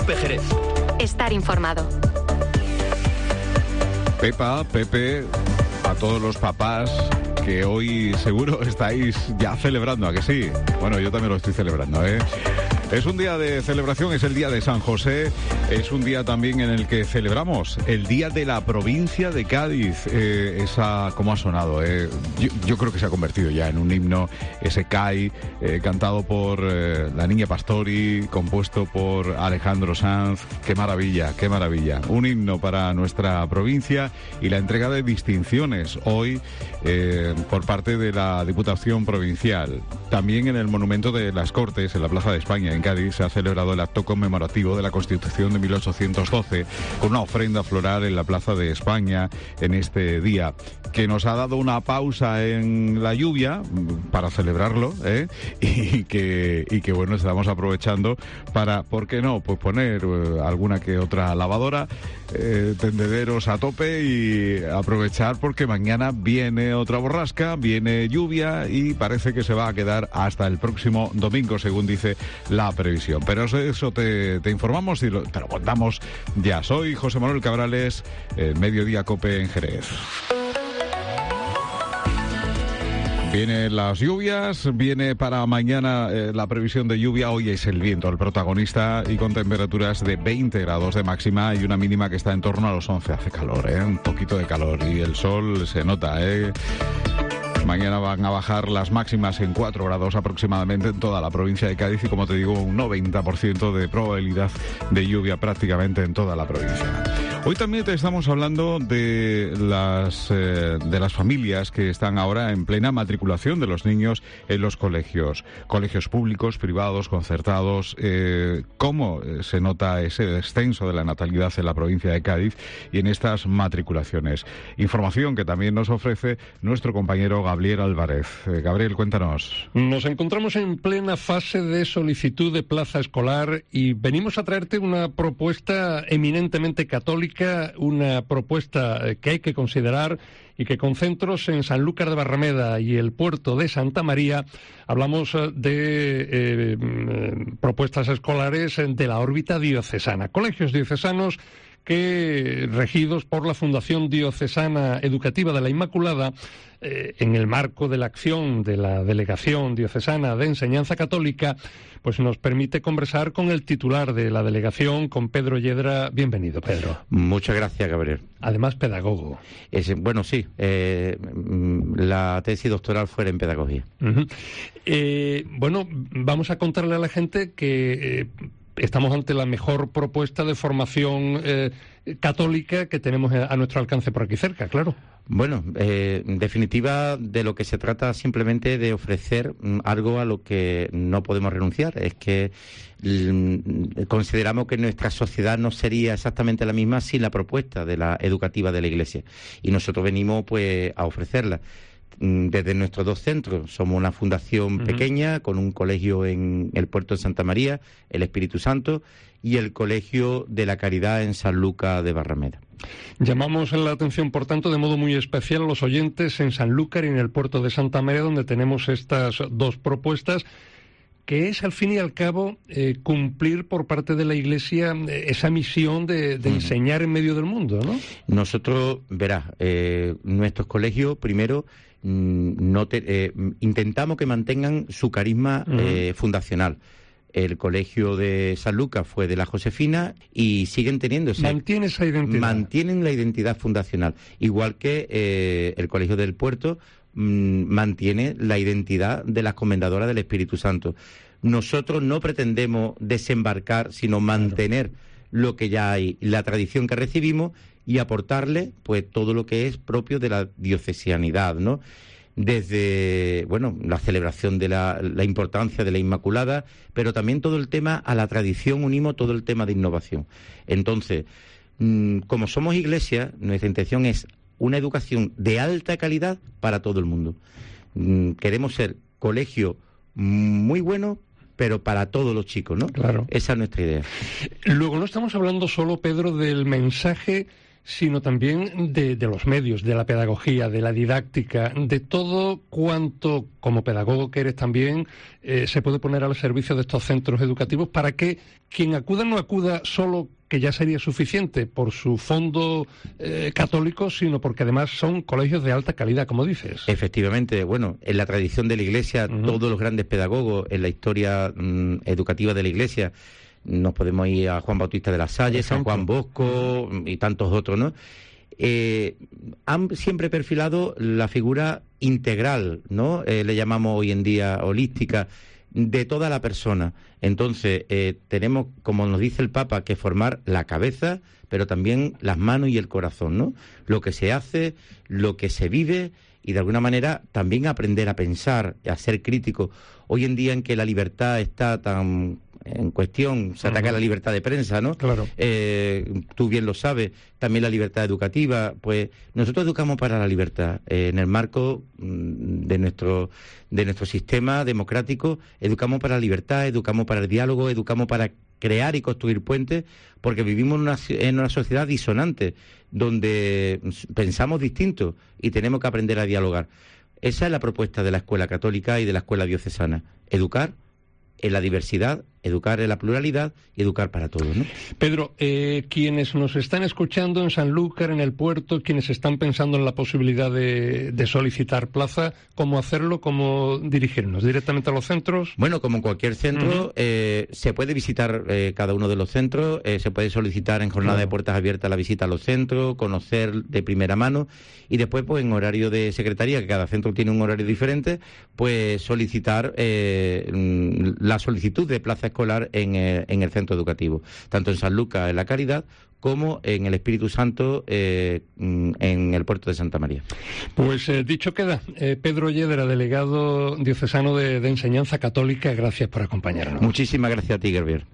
COPE Jerez. Estar informado. Pepa, Pepe, a todos los papás que hoy seguro estáis ya celebrando, ¿a que sí? Bueno, yo también lo estoy celebrando, ¿eh? Es un día de celebración, es el día de San José, es un día también en el que celebramos el día de la provincia de Cádiz. ¿Cómo ha sonado? Yo creo que se ha convertido ya en un himno, ese CAI, cantado por la Niña Pastori, compuesto por Alejandro Sanz. ¡Qué maravilla, qué maravilla! Un himno para nuestra provincia y la entrega de distinciones hoy por parte de la Diputación Provincial. También en el Monumento de las Cortes, en la Plaza de España, en Cádiz, se ha celebrado el acto conmemorativo de la Constitución de 1812 con una ofrenda floral en la Plaza de España en este día, que nos ha dado una pausa en la lluvia para celebrarlo, y que bueno, estamos aprovechando para, ¿por qué no?, pues poner alguna que otra lavadora, tendederos a tope y aprovechar porque mañana viene otra borrasca, viene lluvia y parece que se va a quedar hasta el próximo domingo, según dice la previsión. Pero eso te informamos y te lo contamos ya. Soy José Manuel Cabrales, Mediodía COPE en Jerez. Vienen las lluvias, viene para mañana la previsión de lluvia. Hoy es el viento el protagonista y con temperaturas de 20 grados de máxima y una mínima que está en torno a los 11. Hace calor, un poquito de calor y el sol se nota, Mañana van a bajar las máximas en 4 grados aproximadamente en toda la provincia de Cádiz y, como te digo, un 90% de probabilidad de lluvia prácticamente en toda la provincia. Hoy también te estamos hablando de las familias que están ahora en plena matriculación de los niños en los colegios públicos, privados, concertados. Cómo se nota ese descenso de la natalidad en la provincia de Cádiz y en estas matriculaciones. Información que también nos ofrece nuestro compañero Gabriel Álvarez. Gabriel, cuéntanos. Nos encontramos en plena fase de solicitud de plaza escolar y venimos a traerte una propuesta eminentemente católica, una propuesta que hay que considerar y que con centros en Sanlúcar de Barrameda y el puerto de Santa María hablamos de propuestas escolares de la órbita diocesana, colegios diocesanos que, regidos por la Fundación Diocesana Educativa de la Inmaculada, en el marco de la acción de la Delegación Diocesana de Enseñanza Católica, pues nos permite conversar con el titular de la delegación, con Pedro Yedra. Bienvenido, Pedro. Muchas gracias, Gabriel. Además, pedagogo. Bueno, sí, la tesis doctoral fue en pedagogía. Uh-huh. Bueno, vamos a contarle a la gente que estamos ante la mejor propuesta de formación católica que tenemos a nuestro alcance por aquí cerca, claro. Bueno, en definitiva, de lo que se trata simplemente de ofrecer algo a lo que no podemos renunciar. Es que consideramos que nuestra sociedad no sería exactamente la misma sin la propuesta de la educativa de la Iglesia. Y nosotros venimos pues a ofrecerla. Desde nuestros 2 centros, somos una fundación pequeña con un colegio en el puerto de Santa María, el Espíritu Santo, y el Colegio de la Caridad en Sanlúcar de Barrameda. Llamamos la atención, por tanto, de modo muy especial a los oyentes en Sanlúcar y en el puerto de Santa María, donde tenemos estas 2 propuestas, que es, al fin y al cabo, cumplir por parte de la Iglesia esa misión de enseñar en medio del mundo, ¿no? Nosotros, verás, nuestros colegios, primero, intentamos que mantengan su carisma fundacional. El colegio de Sanlúcar fue de la Josefina y siguen teniendo mantiene esa identidad. Mantienen la identidad fundacional, igual que el colegio del puerto mantiene la identidad de las comendadoras del Espíritu Santo. Nosotros no pretendemos desembarcar, sino mantener lo que ya hay, la tradición que recibimos, y aportarle pues todo lo que es propio de la diocesianidad, ¿no? Desde, bueno, la celebración de la importancia de la Inmaculada, pero también todo el tema a la tradición, unimos todo el tema de innovación. Entonces, como somos iglesia, nuestra intención es una educación de alta calidad para todo el mundo. Queremos ser colegio muy bueno, pero para todos los chicos, ¿no? Claro. Esa es nuestra idea. Luego, no estamos hablando solo, Pedro, del mensaje sino también de los medios, de la pedagogía, de la didáctica, de todo cuanto, como pedagogo que eres también, se puede poner al servicio de estos centros educativos para que quien acuda no acuda solo, que ya sería suficiente por su fondo católico, sino porque además son colegios de alta calidad, como dices. Efectivamente, bueno, en la tradición de la Iglesia, todos los grandes pedagogos en la historia educativa de la Iglesia, nos podemos ir a Juan Bautista de la Salle, San Juan Bosco y tantos otros, ¿no? Han siempre perfilado la figura integral, ¿no? Le llamamos hoy en día holística, de toda la persona. Entonces, tenemos, como nos dice el Papa, que formar la cabeza, pero también las manos y el corazón, ¿no? Lo que se hace, lo que se vive, y de alguna manera también aprender a pensar, a ser crítico. Hoy en día en que la libertad está tan en cuestión, se ataca la libertad de prensa, ¿no? Claro. Tú bien lo sabes, también la libertad educativa. Pues nosotros educamos para la libertad, en el marco de nuestro sistema democrático, educamos para la libertad, educamos para el diálogo, educamos para crear y construir puentes, porque vivimos en una sociedad disonante, donde pensamos distinto y tenemos que aprender a dialogar. Esa es la propuesta de la Escuela Católica y de la Escuela Diocesana: educar en la diversidad, educar en la pluralidad y educar para todos, ¿no? Pedro, quienes nos están escuchando en Sanlúcar, en el puerto, quienes están pensando en la posibilidad de solicitar plaza, ¿cómo hacerlo? ¿Cómo dirigirnos? ¿Directamente a los centros? Bueno, como en cualquier centro, se puede visitar cada uno de los centros, se puede solicitar en jornada de puertas abiertas la visita a los centros, conocer de primera mano, y después, pues en horario de secretaría, que cada centro tiene un horario diferente, pues solicitar la solicitud de plaza escolar en el centro educativo, tanto en Sanlúcar, en La Caridad, como en el Espíritu Santo, en el puerto de Santa María. Pues dicho queda. Pedro Lledera, delegado diocesano de Enseñanza Católica, gracias por acompañarnos. Muchísimas gracias a ti, Gervier.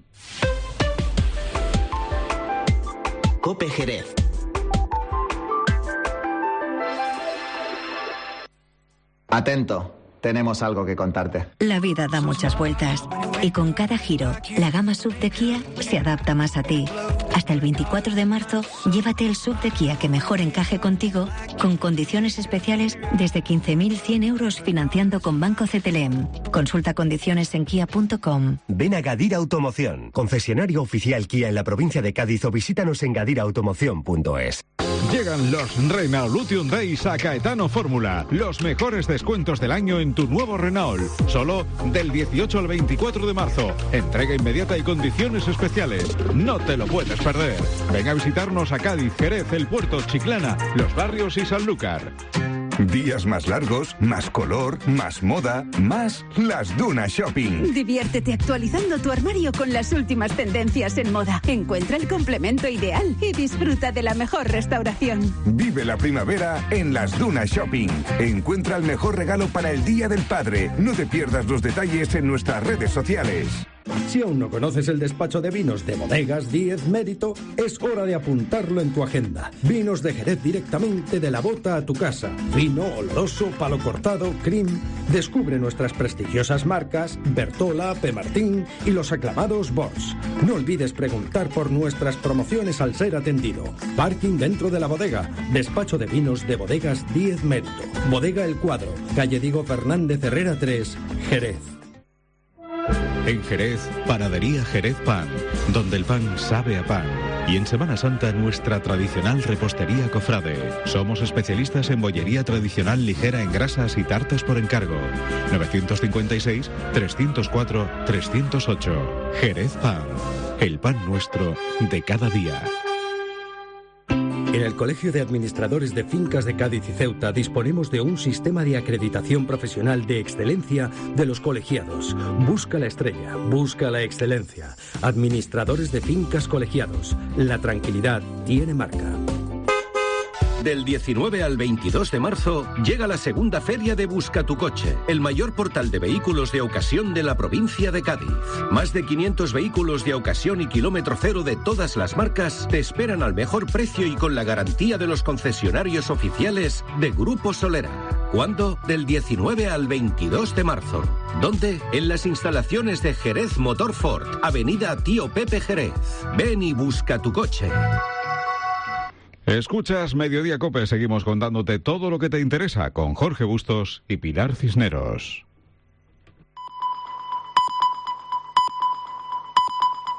COPE Jerez. Atento. Tenemos algo que contarte. La vida da muchas vueltas y con cada giro, la gama SUV de Kia se adapta más a ti. Hasta el 24 de marzo, llévate el SUV de Kia que mejor encaje contigo, con condiciones especiales desde 15.100 euros financiando con Banco CTLM. Consulta condiciones en kia.com. Ven a Gadir Automoción, concesionario oficial Kia en la provincia de Cádiz, o visítanos en gadirautomoción.es. Llegan los Renault Lution Days a Caetano Fórmula. Los mejores descuentos del año en tu nuevo Renault. Solo del 18 al 24 de marzo. Entrega inmediata y condiciones especiales. No te lo puedes perder. Ven a visitarnos a Cádiz, Jerez, El Puerto, Chiclana, Los Barrios y Sanlúcar. Días más largos, más color, más moda, más Las Dunas Shopping. Diviértete actualizando tu armario con las últimas tendencias en moda. Encuentra el complemento ideal y disfruta de la mejor restauración. Vive la primavera en Las Dunas Shopping. Encuentra el mejor regalo para el Día del Padre. No te pierdas los detalles en nuestras redes sociales. Si aún no conoces el despacho de vinos de Bodegas Díez Mérito, es hora de apuntarlo en tu agenda. Vinos de Jerez directamente de la bota a tu casa. Vino, oloroso, palo cortado, cream. Descubre nuestras prestigiosas marcas Bertola, P. Martín y los aclamados Bosch. No olvides preguntar por nuestras promociones al ser atendido. Parking dentro de la bodega. Despacho de vinos de Bodegas Díez Mérito. Bodega El Cuadro, calle Diego Fernández Herrera 3, Jerez. En Jerez, Panadería Jerez Pan, donde el pan sabe a pan. Y en Semana Santa, nuestra tradicional repostería cofrade. Somos especialistas en bollería tradicional ligera en grasas y tartas por encargo. 956-304-308. Jerez Pan, el pan nuestro de cada día. En el Colegio de Administradores de Fincas de Cádiz y Ceuta disponemos de un sistema de acreditación profesional de excelencia de los colegiados. Busca la estrella, busca la excelencia. Administradores de Fincas Colegiados. La tranquilidad tiene marca. Del 19 al 22 de marzo llega la segunda feria de Busca tu Coche, el mayor portal de vehículos de ocasión de la provincia de Cádiz. Más de 500 vehículos de ocasión y kilómetro cero de todas las marcas te esperan al mejor precio y con la garantía de los concesionarios oficiales de Grupo Solera. ¿Cuándo? Del 19 al 22 de marzo. ¿Dónde? En las instalaciones de Jerez Motor Ford, Avenida Tío Pepe Jerez. Ven y busca tu coche. Escuchas Mediodía COPE, seguimos contándote todo lo que te interesa con Jorge Bustos y Pilar Cisneros.